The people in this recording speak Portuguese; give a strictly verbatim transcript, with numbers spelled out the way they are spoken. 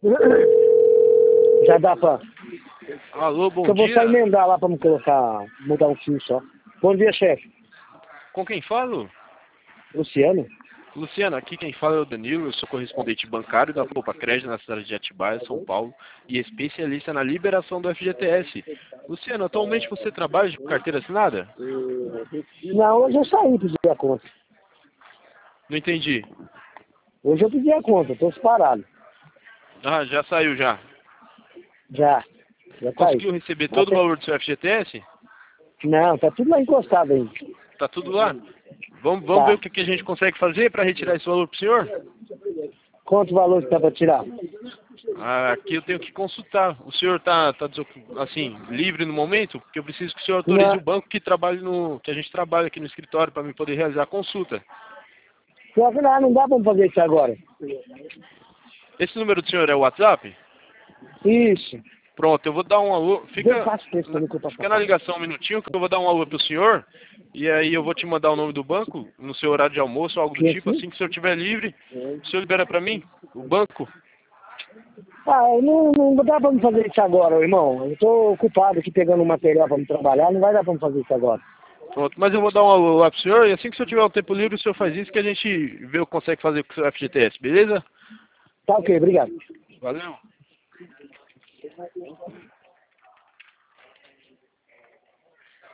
Já dá pra... Alô, bom Eu vou dia. só emendar lá pra me colocar, mudar um fio só. Bom dia, chefe. Com quem falo? Luciano? Luciano, aqui quem fala é o Danilo, eu sou correspondente bancário da Poupa Crédito na cidade de Atibaia, São Paulo, e especialista na liberação do F G T S. Luciano, atualmente você trabalha de carteira assinada? Não, hoje eu saí pedir a conta. Não entendi. Hoje eu pedi a conta, tô parado. Ah, já saiu já. Já. Já Conseguiu saí. receber todo o Até... valor do seu F G T S? Não, tá tudo lá encostado ainda. Tá tudo lá? Vamos, vamos ver Tá. o que, que a gente consegue fazer para retirar esse valor pro senhor? Quanto valor que tá pra tirar? Ah, aqui eu tenho que consultar. O senhor tá, tá desocup- assim, livre no momento? Porque eu preciso que o senhor autorize Não. o banco que trabalhe no, que a gente trabalha aqui no escritório para mim poder realizar a consulta. Só que não, não dá pra fazer isso agora. Esse número do senhor é o WhatsApp? Isso. Pronto, eu vou dar um alô. Deu Fica, fácil pra esse na, também que eu tô fica na ligação um minutinho que eu vou dar um alô pro senhor. E aí eu vou te mandar o nome do banco no seu horário de almoço ou algo do Que tipo. assim? Assim que o senhor estiver livre, o senhor libera para mim o banco. Ah, não, não dá pra me fazer isso agora, irmão. Eu tô ocupado aqui pegando material pra me trabalhar, não vai dar pra me fazer isso agora. Pronto, mas eu vou dar um alô lá pro senhor. E assim que o senhor tiver um tempo livre, o senhor faz isso que a gente vê o que consegue fazer com o seu F G T S, beleza? Tá ok, obrigado. Valeu.